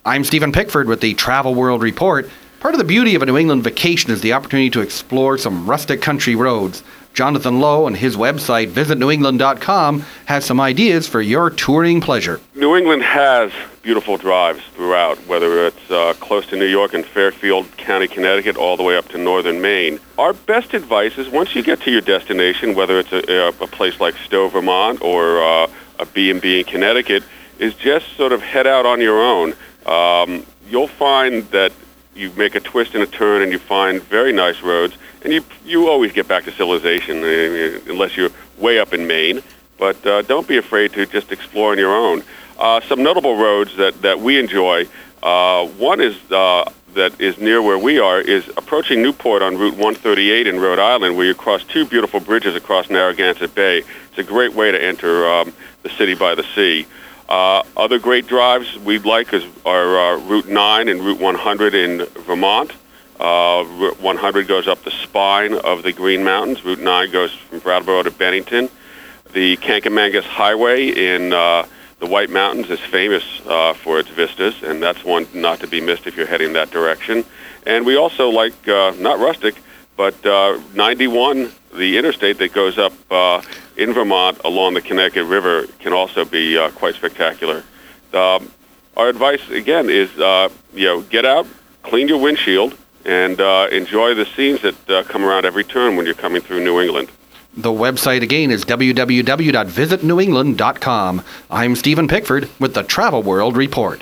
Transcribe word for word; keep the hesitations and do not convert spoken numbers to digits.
I'm Stephen Pickford with the Travel World Report. Part of the beauty of a New England vacation is the opportunity to explore some rustic country roads. Jonathan Lowe and his website, visit new england dot com, has some ideas for your touring pleasure. New England has beautiful drives throughout, whether it's uh, close to New York and Fairfield County, Connecticut, all the way up to northern Maine. Our best advice is once you get to your destination, whether it's a, a place like Stowe, Vermont, or uh, a B and B in Connecticut, is just sort of head out on your own. Um, you'll find that you make a twist and a turn and you find very nice roads, and you you always get back to civilization uh, unless you're way up in Maine. But uh, don't be afraid to just explore on your own. Uh, some notable roads that, that we enjoy, uh, one is uh, that is near where we are, is approaching Newport on Route one thirty-eight in Rhode Island, where you cross two beautiful bridges across Narragansett Bay. It's a great way to enter um, the city by the sea. Uh, other great drives we'd like is are uh, Route nine and Route one hundred in Vermont. Uh, Route one hundred goes up the spine of the Green Mountains. Route nine goes from Brattleboro to Bennington. The Kankamangas Highway in uh, the White Mountains is famous uh, for its vistas, and that's one not to be missed if you're heading that direction. And we also like, uh, not rustic, but uh, ninety-one, the interstate that goes up uh, in Vermont along the Connecticut River, can also be uh, quite spectacular. Um, our advice, again, is uh, you know, get out, clean your windshield, and uh, enjoy the scenes that uh, come around every turn when you're coming through New England. The website again is w w w dot visit new england dot com. I'm Stephen Pickford with the Travel World Report.